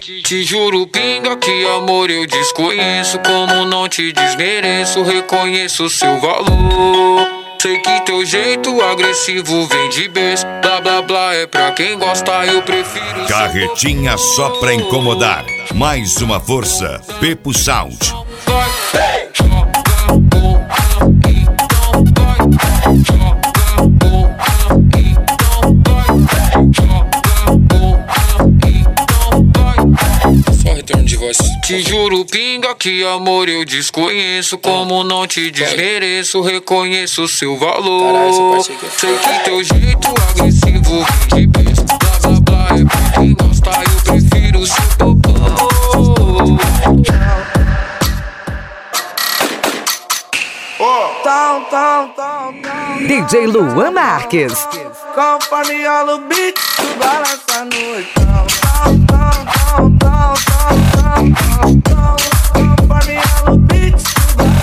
Te juro, pinga, que amor eu desconheço. Como não te desmereço, reconheço seu valor. Sei que teu jeito agressivo vem de berço. Blá blá blá é pra quem gosta, eu prefiro. Carretinha só pra incomodar. Mais uma força, Pepo Sound. Te juro, pinga, que amor eu desconheço. Como não te desmereço, reconheço seu valor. Sei que teu jeito agressivo vem de berço. Blá blá blá é pra quem gosta, eu prefiro seu popô. DJ Luan Marques. Conforme o beat, tu balança no oitão. Conforme o beat, tu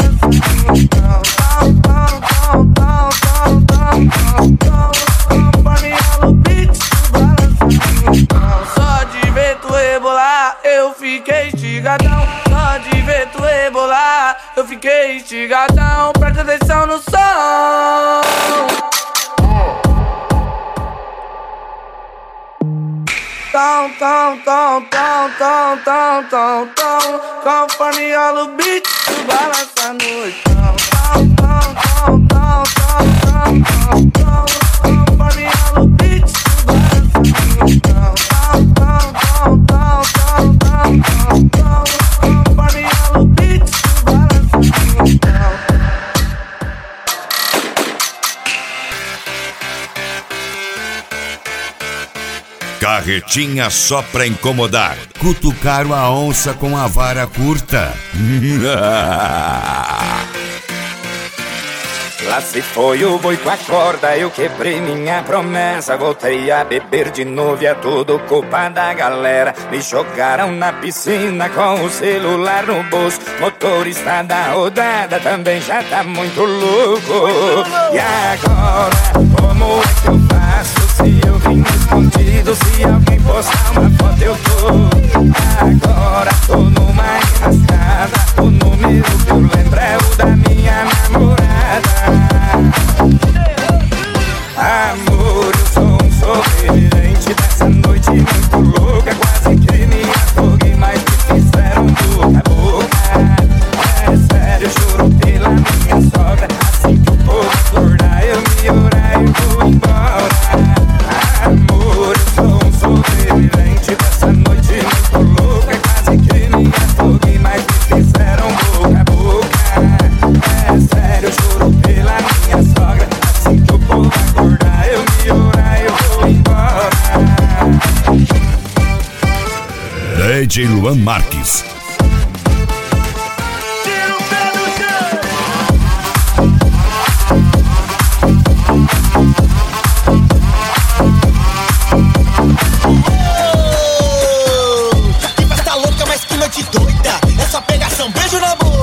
balança no oitão. Conforme o beat, tu balança no oitão. Só de ver tu rebolar, eu fiquei estigadão. Só de ver tu rebolar, eu fiquei estigadão. Presta atenção no som. Conforme o beat, tu balança no oitão. Conforme o beat, tu balança no oitão. Conforme o beat, tu balança no oitão. Carretinha só pra incomodar. Cutucaram a onça com a vara curta. Lá se foi o boi com a corda, eu quebrei minha promessa. Voltei a beber de novo e é tudo culpa da galera. Me jogaram na piscina com o celular no bolso. Motorista da rodada também já tá muito louco. E agora, como é que eu faço? Se eu vim escondido, se alguém postar uma foto eu tô. Agora tô numa enrascada. O número que eu lembro é o da minha namorada. Amor, eu sou um sobrevivente dessa noite muito louca. Quase que me afoguei, mas me fizeram boca a boca. É sério, juro pela minha sogra. Assim que o povo acordar, eu me orar e vou embora. Amor, eu sou um sobrevivente dessa noite muito louca. Quase que me afoguei, mas me fizeram boca a boca. É sério, juro pela minha sogra. Assim que o povo acordar, eu me orar e eu vou embora. DJ Luan Marques. Tira o pé do chão. Que festa louca, mas que noite doida. Essa pegação, beijo na boca.